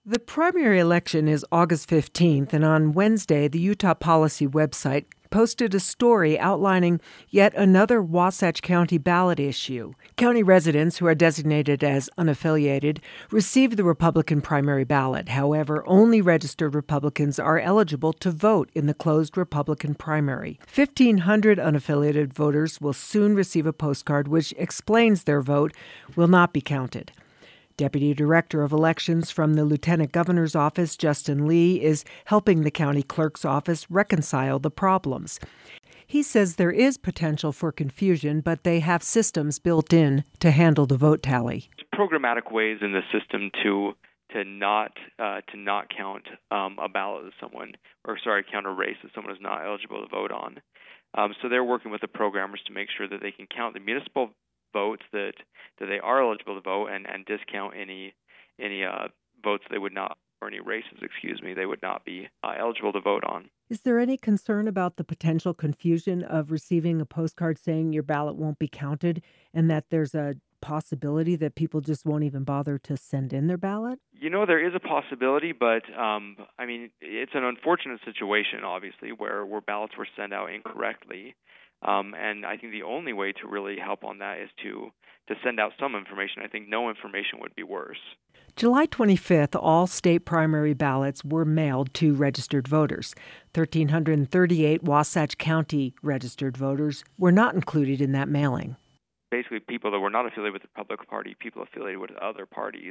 The primary election is August 15th, and on Wednesday, the Utah Policy website posted a story outlining yet another Wasatch County ballot issue. County residents who are designated as unaffiliated receive the Republican primary ballot. However, only registered Republicans are eligible to vote in the closed Republican primary. 1,500 unaffiliated voters will soon receive a postcard which explains their vote will not be counted. Deputy Director of Elections from the Lieutenant Governor's Office, Justin Lee, is helping the county clerk's office reconcile the problems. He says there is potential for confusion, but they have systems built in to handle the vote tally. Programmatic ways in the system to not count a ballot that count a race that someone is not eligible to vote on. So they're working with the programmers to make sure that they can count the municipal votes that they are eligible to vote and discount any votes they would not, or any races, they would not be eligible to vote on. Is there any concern about the potential confusion of receiving a postcard saying your ballot won't be counted and that there's a possibility that people just won't even bother to send in their ballot? There is a possibility, but it's an unfortunate situation, obviously, where ballots were sent out incorrectly. And I think the only way to really help on that is to send out some information. I think no information would be worse. July 25th, all state primary ballots were mailed to registered voters. 1,338 Wasatch County registered voters were not included in that mailing. Basically, people that were not affiliated with the Republican Party, people affiliated with other parties,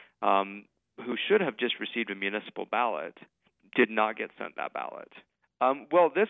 who should have just received a municipal ballot, did not get sent that ballot. This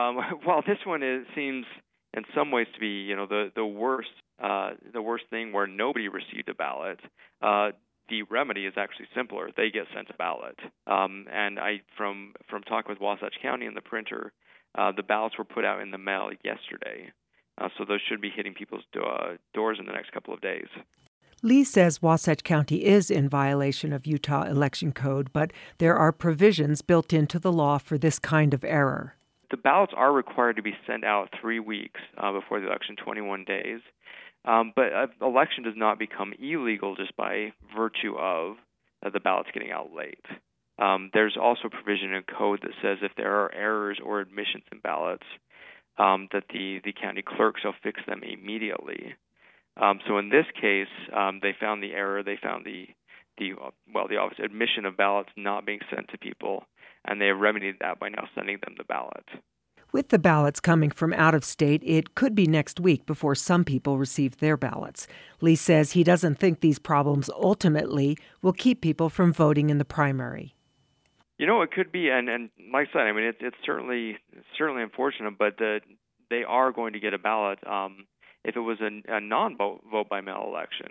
one seems in some ways to be, the worst thing where nobody received a ballot. The remedy is actually simpler. They get sent a ballot. And from talking with Wasatch County and the printer, the ballots were put out in the mail yesterday. So those should be hitting people's doors in the next couple of days. Lee says Wasatch County is in violation of Utah election code, but there are provisions built into the law for this kind of error. The ballots are required to be sent out 3 weeks before the election, 21 days. But an election does not become illegal just by virtue of the ballots getting out late. There's also provision in code that says if there are errors or omissions in ballots, that the county clerk shall fix them immediately. So in this case, they found the error. They found the obvious admission of ballots not being sent to people, and they have remedied that by now sending them the ballot. With the ballots coming from out of state, it could be next week before some people receive their ballots. Lee says he doesn't think these problems ultimately will keep people from voting in the primary. It could be, and like I said, it's certainly unfortunate, but they are going to get a ballot. If it was a non-vote by mail election,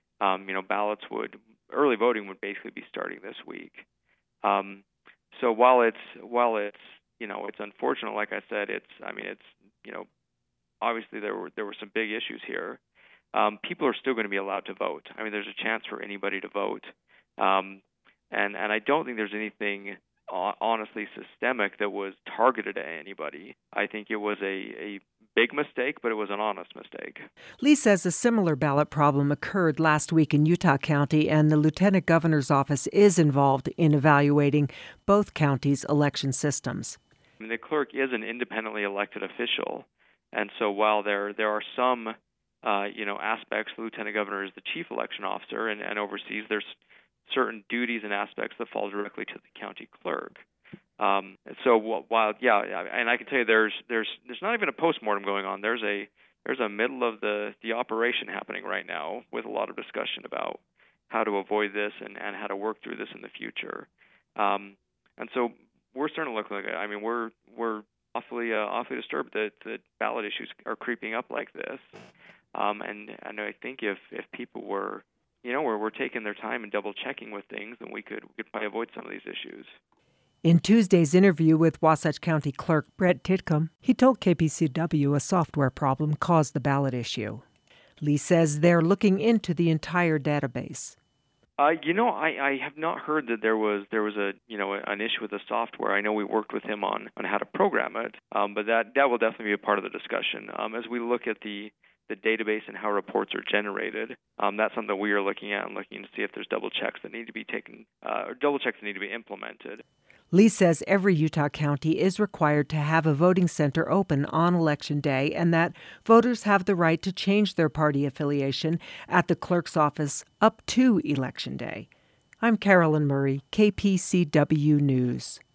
early voting would basically be starting this week. So while it's it's unfortunate, like I said, obviously there were some big issues here. People are still going to be allowed to vote. There's a chance for anybody to vote, and I don't think there's anything honestly systemic that was targeted at anybody. I think it was a big mistake, but it was an honest mistake. Lee says a similar ballot problem occurred last week in Utah County, and the Lieutenant Governor's Office is involved in evaluating both counties' election systems. The clerk is an independently elected official, and so while there are some aspects, the Lieutenant Governor is the chief election officer and oversees, there's certain duties and aspects that fall directly to the county clerk. So while and I can tell you there's not even a postmortem going on. There's a middle of the operation happening right now with a lot of discussion about how to avoid this and how to work through this in the future. And so we're certainly looking at it. We're awfully disturbed that ballot issues are creeping up like this. And I think if people were we're taking their time and double checking with things, then we could probably avoid some of these issues. In Tuesday's interview with Wasatch County Clerk Brett Titcomb, he told KPCW a software problem caused the ballot issue. Lee says they're looking into the entire database. I have not heard that there was an issue with the software. I know we worked with him on how to program it, but that will definitely be a part of the discussion. As we look at the the database and how reports are generated. That's something we are looking at and looking to see if there's double checks that need to be taken, or double checks that need to be implemented. Lee says every Utah county is required to have a voting center open on Election Day and that voters have the right to change their party affiliation at the clerk's office up to Election Day. I'm Carolyn Murray, KPCW News.